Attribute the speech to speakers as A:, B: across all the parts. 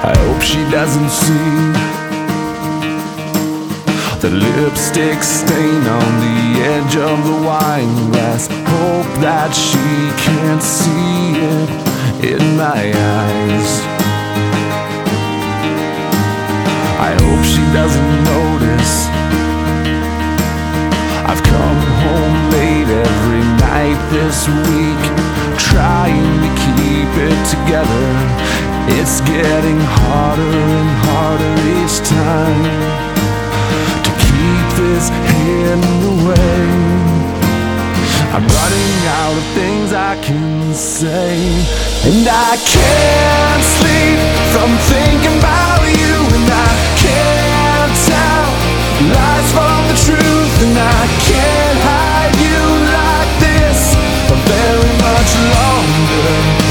A: I hope she doesn't see the lipstick stain on the edge of the wine glass. Hope that she can't see it in my eyes. I hope she doesn't notice I've come home late every night this week, trying to keep it together. It's getting harder and harder each time to keep this hidden away. I'm running out of things I can say, and I can't sleep from thinking about you, and I can't tell lies from the truth, and I can't hide you like this for very much longer.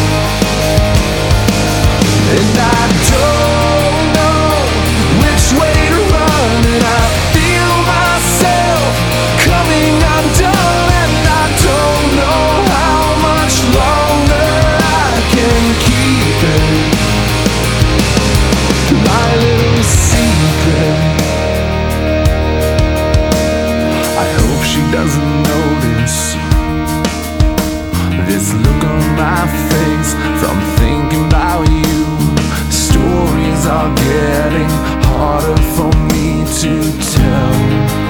A: And I don't know which way to run, and I feel myself coming undone, and I don't know how much longer I can keep it, my little secret. I hope she doesn't notice this look on my face from thinking about you. Stories are getting harder for me to tell,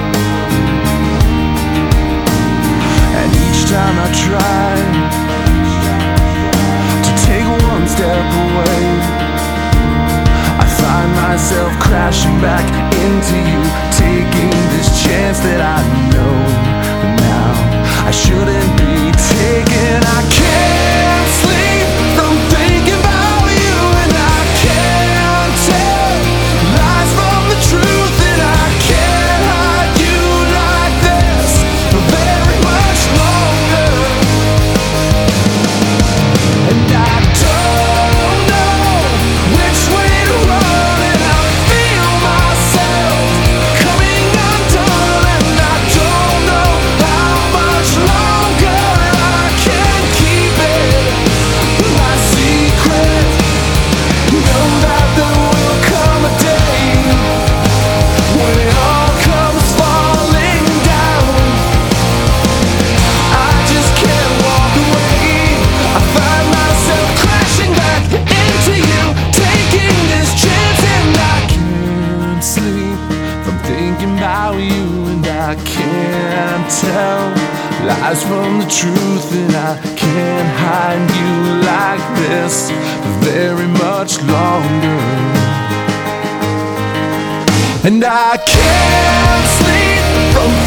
A: and each time I try to take one step away, I find myself crashing back into you, taking this chance that I know now I shouldn't be taking. I can't sleep from thinking about you, and I can't tell lies from the truth, and I can't hide you like this for very much longer. And I don't know which way to run, and I feel myself coming undone, and I don't know how much longer I can keep it, my secret. Know that there will come a day when it all comes falling down. I just can't walk away. I find myself crashing back into you, taking this chance, and I can't sleep from thinking about you, and I can't tell lies from the truth, and I can't hide you like this for very much longer. And I can't sleep from